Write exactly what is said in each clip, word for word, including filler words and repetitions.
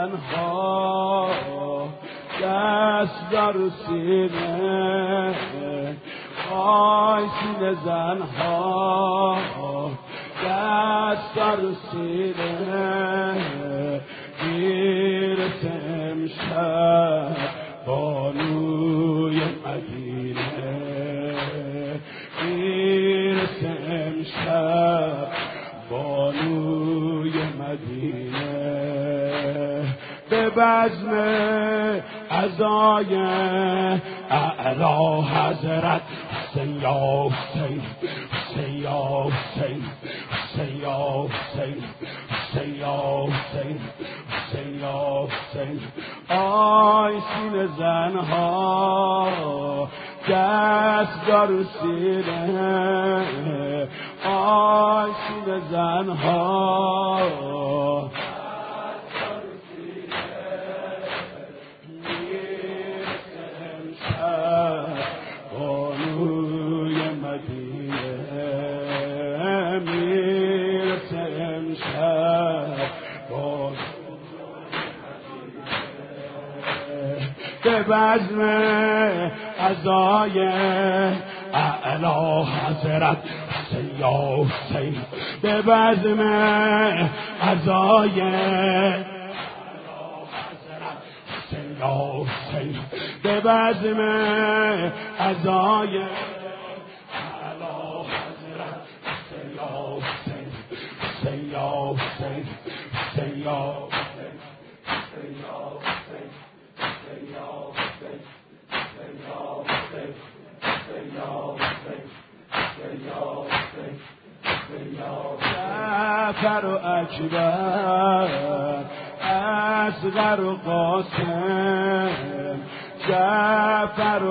زنها دست در سینه، آی سینه زنها دست در سینه، میرسه امشب بانوی مدینه، میرسه امشب بانوی مدینه، به بزم عزای اعلی حضرت حسین یا حسین، حسین یا حسین، حسین یا حسین، حسین یا حسین، حسین یا حسین. آی سینه زنها دست در سینه، آی سینه زنها بانوی مدینه، میرسه امشب به بزم عزای اعلی حضرت حسین یا حسین، به بزم عزای یا حسین، به بزم عزای اعلی حضرت حسین یا حسین، حسین یا حسین، حسین یا حسین، حسین یا حسین، حسین یا حسین، حسین یا حسین، حسین یا حسین، حسین یا حسین، حسین یا جعفر و اکبر اصغر و قاسم، جعفر و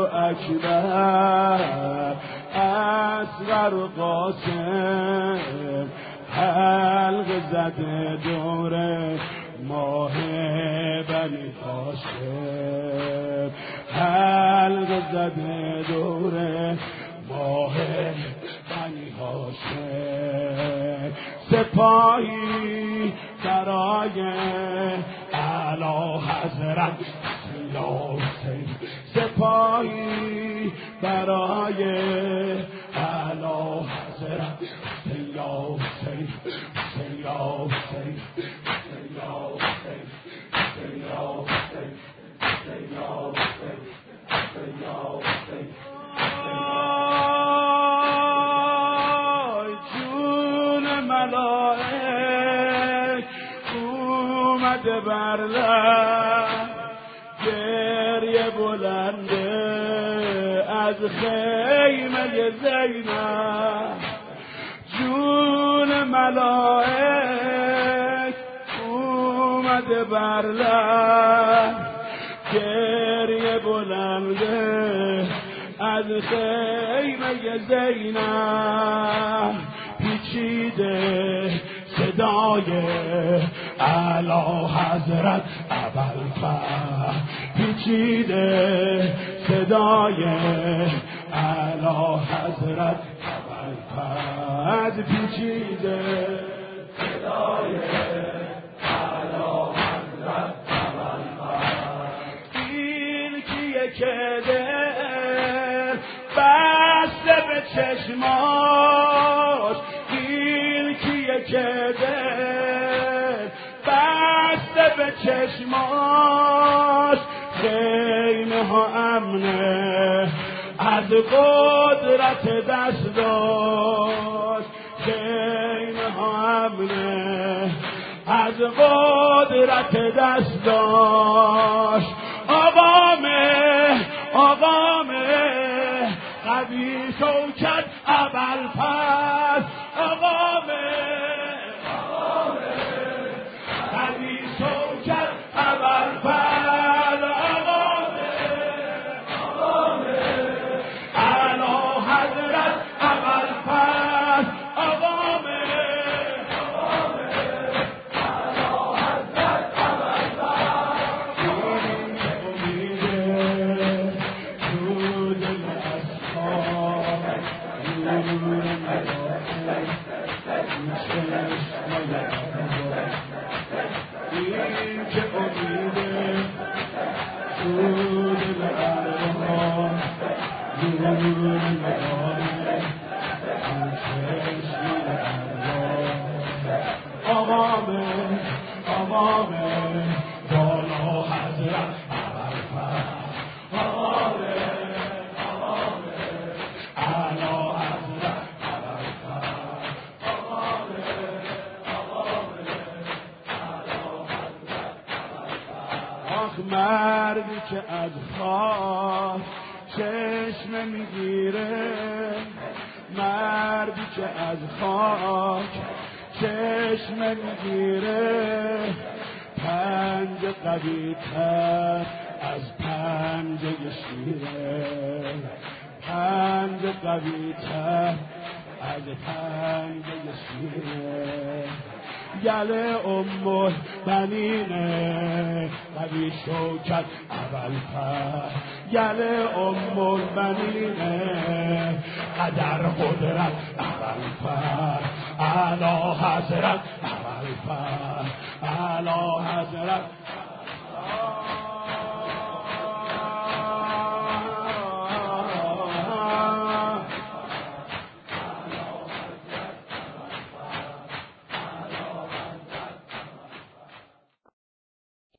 اکبر اصغر و قاسم، حلق زده دور ماه بنی هاشم، حلق زده دور ماه بنی هاشم، سپاهی برای اعلی حضرت یا حسین، سپاهی برای اعلی حضرت یا حسین، یا حسین، یا حسین، یا حسین، یا حسین، یا حسین. جون ملائک اومده بر لب، گریه بلنده از خیمه زینب، جون ملائک اومده بر لب، گریه بلنده از خیمه زینب، پیچیده صدای اعلی حضرت ابوالفضل، پیچیده صدای اعلی حضرت ابوالفضل، پیچیده صدای اعلی حضرت ابوالفضل. این کیه که دل بسته به چشماش، این کیه که دل بسته به چشماش، خیمه ها امنه از قدرت دستاش، خیمه ها امنه از قدرت دستاش. آقامه آقامه قوی شوکت ابوالفضل، آقامه آقامه قوی شوکت ابوالفضل، آقامه آقامه اعلی حضرت ابوالفضل، آقامه آقامه اعلی حضرت ابوالفضل. این که امیده دود الاصحاب، نور ملائک این که سود الارواح نور مقامه چشم الارواح آقامه آقامه بالا حضرت ابوالفضل آقامه آقامه اعلی حضرت ابوالفضل آقامه آقامه اعلی حضرت ابوالفضل آخ مردی که از خاک چشم میگیره مردی که از خاک چشم میگیره پنج قوی تر از پنجه شیره پنج قوی تر از پنجه شیره گل ام البنینه قوی شوکت ابوالفضل گل ام البنینه قدر قدرت ابوالفضل اعلی حضرت ابوالفضل اعلی حضرت